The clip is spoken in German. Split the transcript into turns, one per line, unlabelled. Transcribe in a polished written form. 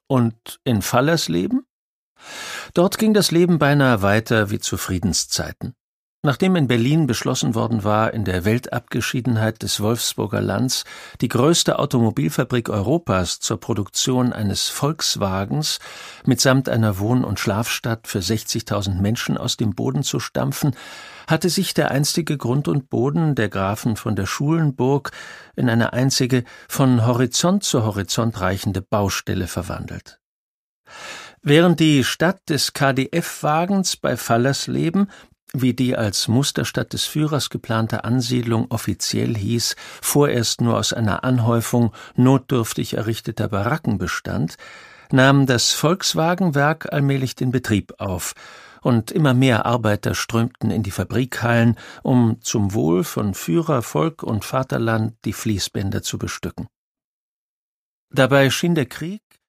Und in Fallersleben? Dort ging das Leben beinahe weiter wie zu Friedenszeiten. Nachdem in Berlin beschlossen worden war, in der Weltabgeschiedenheit des Wolfsburger Lands die größte Automobilfabrik Europas zur Produktion eines Volkswagens mitsamt einer Wohn- und Schlafstadt für 60.000 Menschen aus dem Boden zu stampfen, hatte sich der einstige Grund und Boden der Grafen von der Schulenburg in eine einzige, von Horizont zu Horizont reichende Baustelle verwandelt. Während die Stadt des KdF-Wagens bei Fallersleben, wie die als Musterstadt des Führers geplante Ansiedlung offiziell hieß, vorerst nur aus einer Anhäufung notdürftig errichteter Baracken bestand, nahm das Volkswagenwerk allmählich den Betrieb auf, und immer mehr Arbeiter strömten in die Fabrikhallen, um zum Wohl von Führer, Volk und Vaterland die Fließbänder zu bestücken. Dabei schien der Krieg